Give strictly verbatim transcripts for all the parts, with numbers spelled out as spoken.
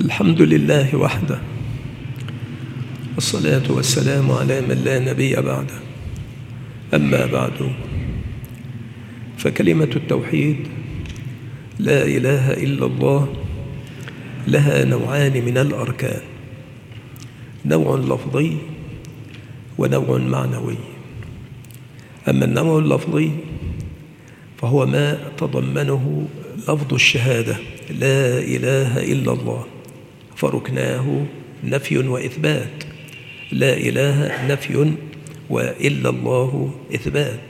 الحمد لله وحده، والصلاة والسلام على من لا نبي بعده. أما بعد، فكلمة التوحيد لا إله إلا الله لها نوعان من الأركان، نوع لفظي ونوع معنوي. أما النوع اللفظي فهو ما تضمنه لفظ الشهادة لا إله إلا الله، فركناه نفي وإثبات. لا إله نفي وإلا الله إثبات،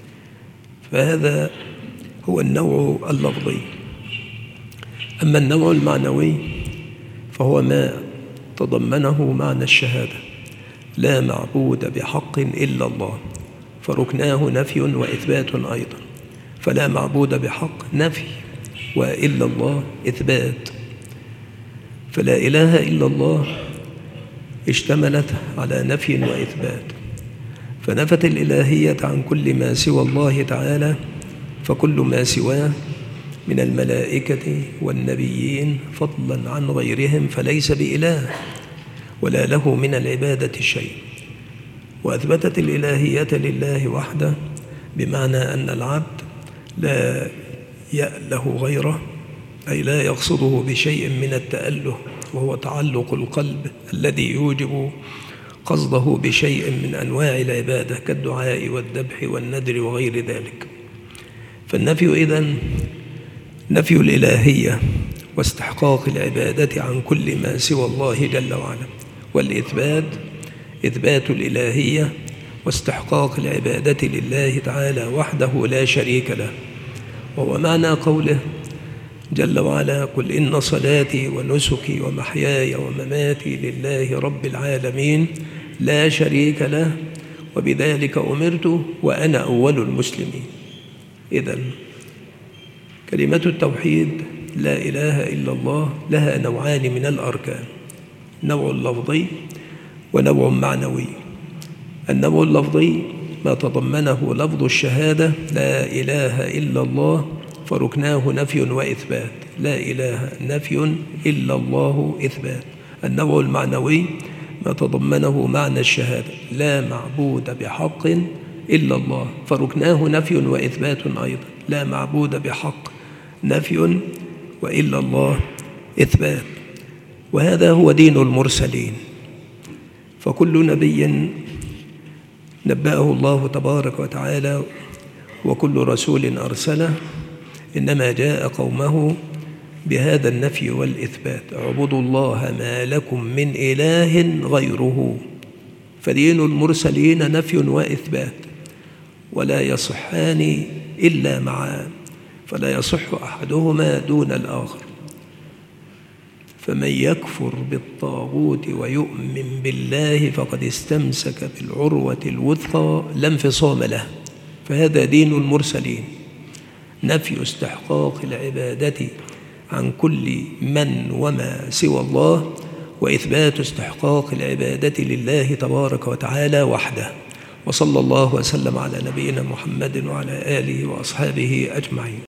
فهذا هو النوع اللفظي. أما النوع المعنوي فهو ما تضمنه معنى الشهادة لا معبود بحق إلا الله، فركناه نفي وإثبات أيضا. فلا معبود بحق نفي، وإلا الله إثبات. فلا إله إلا الله اشتملت على نفي وإثبات، فنفت الإلهية عن كل ما سوى الله تعالى، فكل ما سواه من الملائكة والنبيين فضلا عن غيرهم فليس بإله ولا له من العبادة شيء. وأثبتت الإلهية لله وحده، بمعنى أن العبد لا يأله غيره، أي لا يقصده بشيء من التأله، وهو تعلق القلب الذي يوجب قصده بشيء من أنواع العبادة كالدعاء والذبح والنذر وغير ذلك. فالنفي إذن نفي الإلهية واستحقاق العبادة عن كل ما سوى الله جل وعلا، والإثبات إثبات الإلهية واستحقاق العبادة لله تعالى وحده لا شريك له. وهو معنى قوله جل وعلا: قل إن صلاتي ونسكي ومحياي ومماتي لله رب العالمين لا شريك له وبذلك أمرت وأنا أول المسلمين. إذن كلمة التوحيد لا إله إلا الله لها نوعان من الأركان، نوع لفظي ونوع معنوي. النوع اللفظي ما تضمنه لفظ الشهادة لا إله إلا الله، فركناه نفي وإثبات. لا إله نفي إلا الله إثبات. النوع المعنوي ما تضمنه معنى الشهادة لا معبود بحق إلا الله، فركناه نفي وإثبات أيضا. لا معبود بحق نفي وإلا الله إثبات. وهذا هو دين المرسلين، فكل نبي نبأه الله تبارك وتعالى وكل رسول أرسله إنما جاء قومه بهذا النفي والإثبات: اعبدوا الله ما لكم من إله غيره. فدين المرسلين نفي وإثبات، ولا يصحان إلا معا، فلا يصح أحدهما دون الآخر. فمن يكفر بالطاغوت ويؤمن بالله فقد استمسك بالعروة الوثقى لا انفصام له. فهذا دين المرسلين، نفي استحقاق العبادة عن كل من وما سوى الله، وإثبات استحقاق العبادة لله تبارك وتعالى وحده. وصلى الله وسلم على نبينا محمد وعلى آله وأصحابه أجمعين.